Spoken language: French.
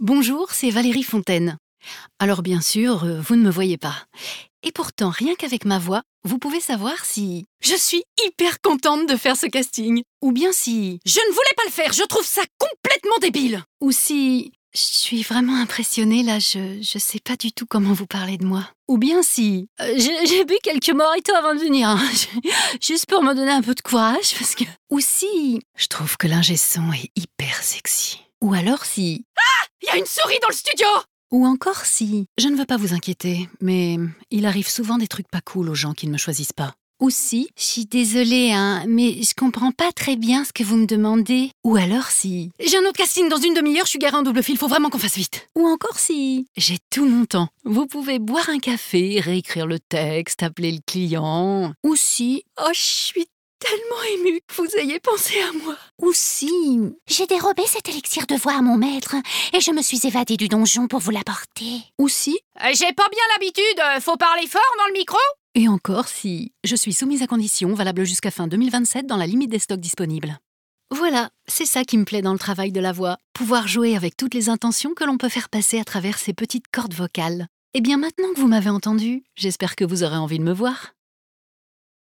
Bonjour, c'est Valérie Fontaine. Alors bien sûr, vous ne me voyez pas. Et pourtant, rien qu'avec ma voix, vous pouvez savoir si je suis hyper contente de faire ce casting. Ou bien si je ne voulais pas le faire, je trouve ça complètement débile. Ou si je suis vraiment impressionnée là, je sais pas du tout comment vous parler de moi. Ou bien si j'ai bu quelques mojitos avant de venir, hein. Juste pour me donner un peu de courage parce que... Ou si je trouve que l'ingé son est hyper sexy. Ou alors si... Ah! Il y a une souris dans le studio! Ou encore si... Je ne veux pas vous inquiéter, mais il arrive souvent des trucs pas cool aux gens qui ne me choisissent pas. Ou si... Je suis désolée, hein, mais je comprends pas très bien ce que vous me demandez. Ou alors si... J'ai un autre casting dans une demi-heure, je suis garée en double fil, faut vraiment qu'on fasse vite. Ou encore si... J'ai tout mon temps. Vous pouvez boire un café, réécrire le texte, appeler le client. Ou si... Oh, je suis tellement émue que vous ayez pensé à moi. Ou si... J'ai dérobé cet élixir de voix à mon maître et je me suis évadée du donjon pour vous l'apporter. Ou si... J'ai pas bien l'habitude, faut parler fort dans le micro? Et encore si... Je suis soumise à conditions, valable jusqu'à fin 2027 dans la limite des stocks disponibles. Voilà, c'est ça qui me plaît dans le travail de la voix. Pouvoir jouer avec toutes les intentions que l'on peut faire passer à travers ces petites cordes vocales. Et bien maintenant que vous m'avez entendu, j'espère que vous aurez envie de me voir.